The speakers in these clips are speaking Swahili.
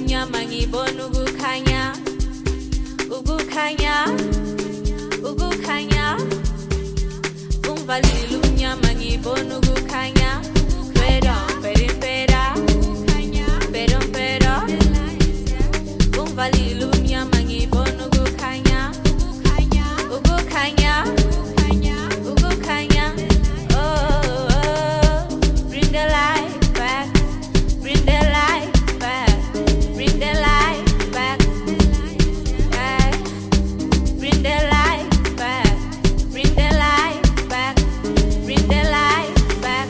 umnyama ngibona ukukhanya ukukhanya ukukhanya ungivalile umnyama ngibona ukukhanya pero pero pero pero ungivalile umnyama ngibona ukukhanya ukukhanya ukukhanya oh bring the light back bring the light back bring the light back bring the light back bring the light back bring the light back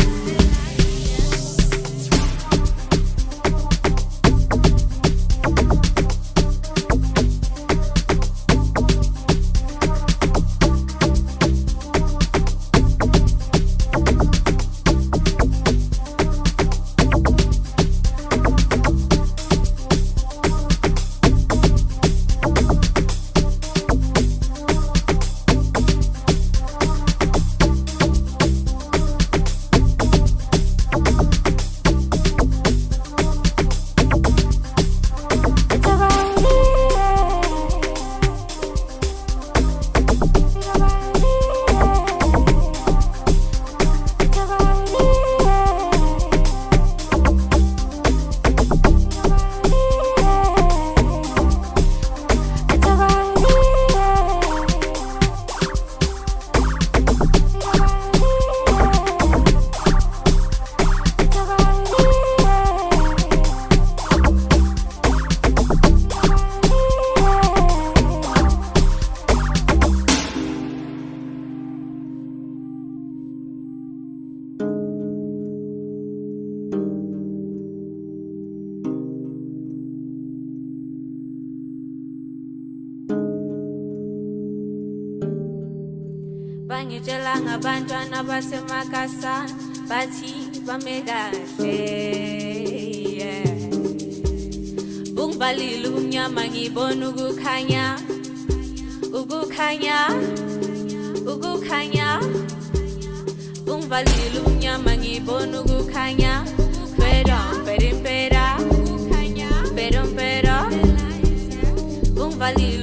bangitshela ngabantwana basemakasana bathi bamekahle ungivalile umnyama ngibona ukukhanya ukukhanya ukukhanya ungivalile umnyama ngibona ukukhanya pero pero pero pero pero ungivalile